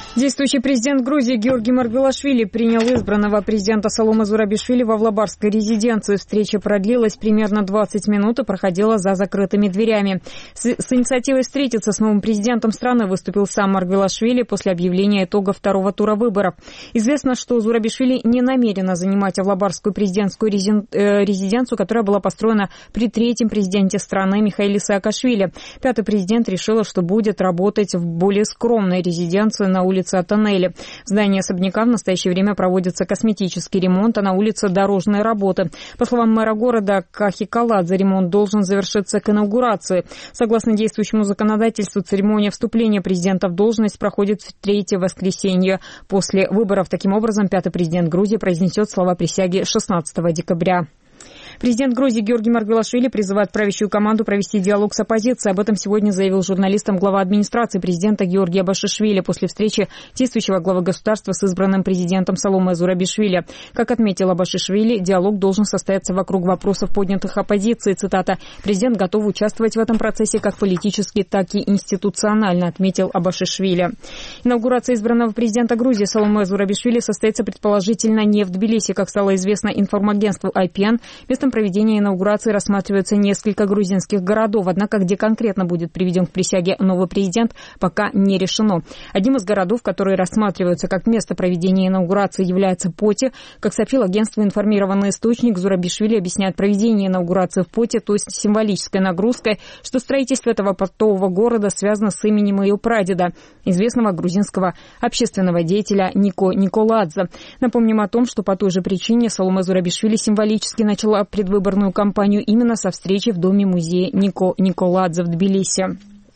Действующий президент Грузии Георгий Маргвелашвили принял избранного президента Саломе Зурабишвили во Влабарской резиденции. Встреча продлилась примерно 20 минут и проходила за закрытыми дверями. С инициативой встретиться с новым президентом страны выступил сам Маргвелашвили после объявления итогов второго тура выборов. Известно, что Зурабишвили не намерена занимать Влабарскую президентскую резиденцию, которая была построена при третьем президенте страны Михаиле Саакашвили. Пятый президент решил, что будет работать в более скромной резиденции на улице Атанели. В здании особняка в настоящее время проводится косметический ремонт, а на улице дорожные работы. По словам мэра города Кахикаладзе, ремонт должен завершиться к инаугурации. Согласно действующему законодательству, церемония вступления президента в должность проходит в третье воскресенье после выборов. Таким образом, пятый президент Грузии произнесет слова присяги 16 декабря. Президент Грузии Георгий Маргвелашвили призывает правящую команду провести диалог с оппозицией. Об этом сегодня заявил журналистам глава администрации президента Георгий Абашишвили после встречи действующего главы государства с избранным президентом Саломе Зурабишвили. Как отметил Абашишвили, диалог должен состояться вокруг вопросов, поднятых оппозицией. Цитата: «Президент готов участвовать в этом процессе как политически, так и институционально», отметил Абашишвили. Инаугурация избранного президента Грузии Саломе Зурабишвили состоится предположительно не в Тбилиси. Как стало известно информагентству IPN, местом проведения инаугурации рассматриваются несколько грузинских городов, однако где конкретно будет приведен к присяге новый президент, пока не решено. Одним из городов, которые рассматриваются как место проведения инаугурации, является Поти. Как сообщил агентство «Информированный источник», Зурабишвили объясняет проведение инаугурации в Поти, то есть символической нагрузкой, что строительство этого портового города связано с именем ее прадеда, известного грузинского общественного деятеля Нико Николадзе. Напомним о том, что по той же причине Саломе Зурабишвили символически начала предвыборную кампанию именно со встречи в доме-музея Нико Николадзе в Тбилиси.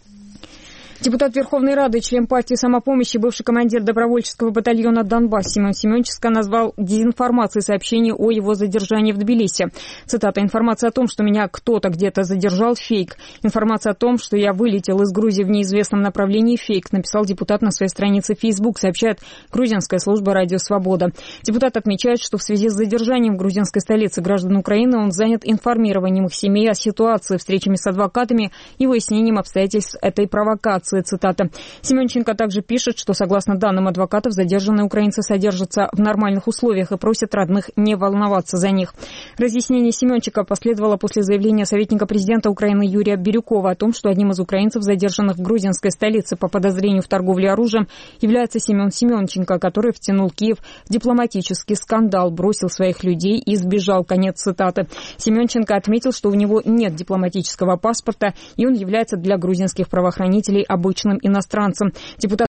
Депутат Верховной Рады, член партии «Самопомощи», бывший командир добровольческого батальона «Донбасс» Семен Семенченко назвал дезинформацией сообщение о его задержании в Тбилиси. Цитата: «Информация о том, что меня кто-то где-то задержал, фейк. Информация о том, что я вылетел из Грузии в неизвестном направлении, фейк», написал депутат на своей странице в Facebook, сообщает грузинская служба «Радио Свобода». Депутат отмечает, что в связи с задержанием в грузинской столице граждан Украины он занят информированием их семей о ситуации, встречами с адвокатами и выяснением обстоятельств этой провокации. Цитата. Семенченко также пишет, что, согласно данным адвокатов, задержанные украинцы содержатся в нормальных условиях и просят родных не волноваться за них. Разъяснение Семенченко последовало после заявления советника президента Украины Юрия Бирюкова о том, что одним из украинцев, задержанных в грузинской столице по подозрению в торговле оружием, является Семен Семенченко, который втянул Киев в дипломатический скандал, бросил своих людей и сбежал. Конец цитаты. Семенченко отметил, что у него нет дипломатического паспорта, и он является для грузинских правоохранителей обычным иностранцем. Депутат